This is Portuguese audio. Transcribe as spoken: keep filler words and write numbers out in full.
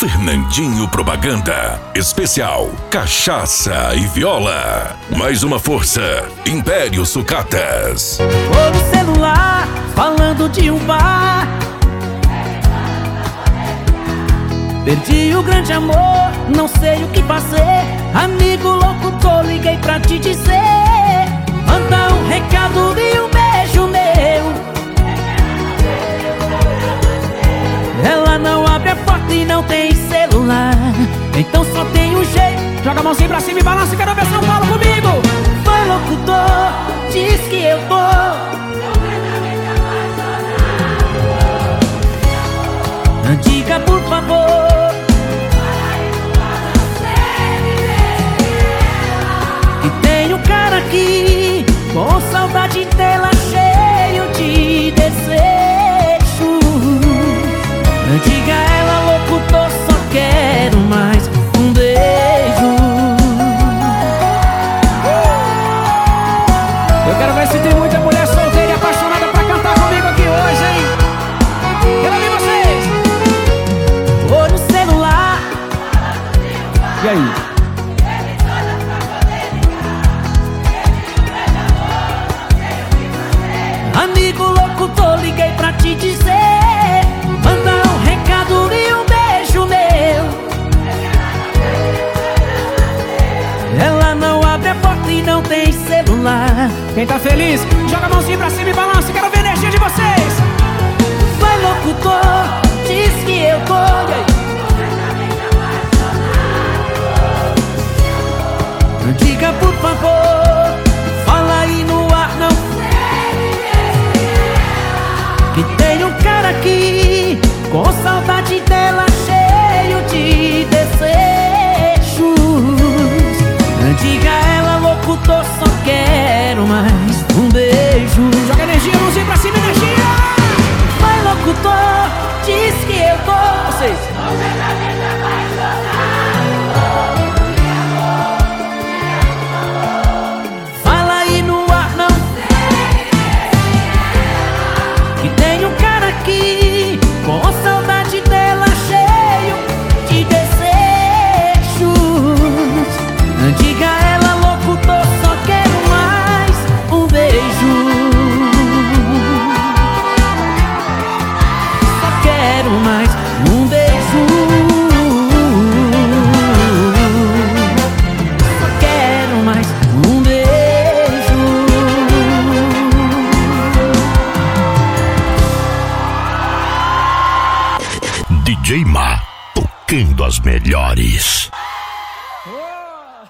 Fernandinho Propaganda. Especial Cachaça e Viola. Mais uma força, Império Sucatas. Tô no celular, falando de um bar. Perdi o grande amor, não sei o que fazer. Amigo louco, tô, liguei pra te dizer. Manda um recado e um beijo meu. Ela não abre a porta e não tem celular, então só tem um jeito. Joga a mãozinha pra cima e balança e quero ver São Paulo comigo. Vai locutor, diz que eu tô. Diga por favor que tem um cara aqui com saudade dela, cheio de desejo. Diga a ela, locutor, só quero mais um beijo. Eu quero ver se tem muita mulher solteira e apaixonada pra cantar comigo aqui hoje, hein? Quero ouvir vocês. Tô no celular. E aí? Amigo locutor, liguei pra te dizer. Manda um recado e um beijo meu. Ela não abre a porta e não tem celular. Quem tá feliz, joga a mãozinha pra cima e balança. Quero ver a energia de vocês. Vai locutor, diz que eu tô. Diga por favor, fala aí no ar, não. Que tem um cara aqui com saudade dela, cheio de desejos. Diga a ela, locutor, só quero mais um beijo. Joga energia, mãozinha pra cima, energia. Vai locutor, diz que eu tô. Vocês. Fala aí no ar, não. Que tem um cara aqui com saudade dela, cheio de desejos. Diga a ela, locutor, só quero mais um beijo. Só quero mais um beijo. Só quero mais um beijo. D J Ma, tocando as melhores.